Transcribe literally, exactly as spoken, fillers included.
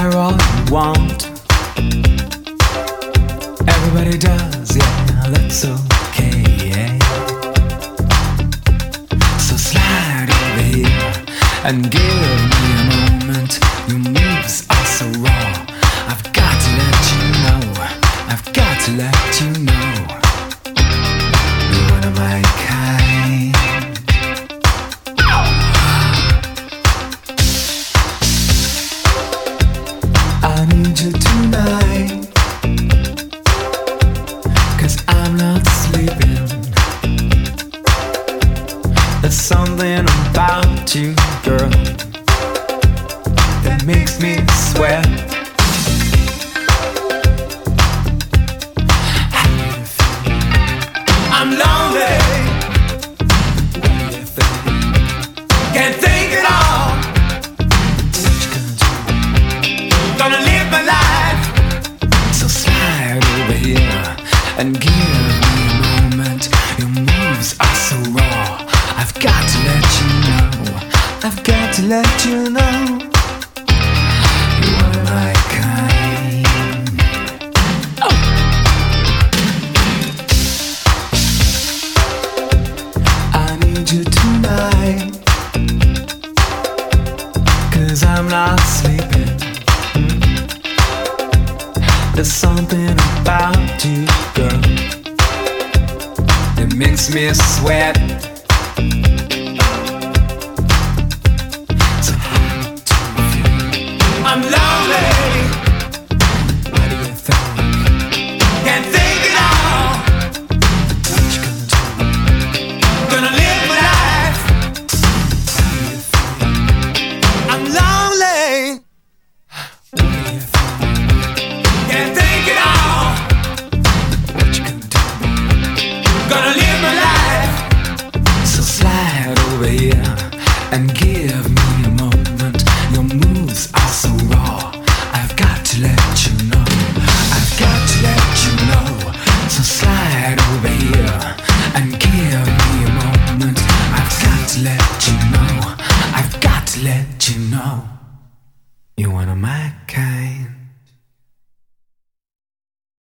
wear all you want. Everybody does, yeah, that's okay, yeah. So slide over here and give me a moment. Your moves are so raw. I've got to let you know. I've got to let you know. You're one of my kind. I need you tonight, 'cause I'm not sleeping. There's something about you, girl, that makes me sweat. How do you feel? I'm lonely. What do you think? Can't think at all. What you gonna do? Gonna live my life. So slide over here and give me a moment. Your moves are so raw. I've got to let you know. I've got to let you know. You're one of my kind. Oh. I need you tonight, 'cause I'm not sleeping. There's something about you, girl, that makes me sweat. So how do you feel? I'm lonely. What do you think? Can't think at all. What you gonna do? Gonna live my life. How do you feel? I'm lonely. What do you think? Can't think at all. What you gonna do? Gonna live my life. So slide over here and give me a moment. Your moves are so raw. I've got to let you know. I've got to let you know. So slide over here and give me a moment. I've got to let you know. I've got to let you know. You're one of my kind.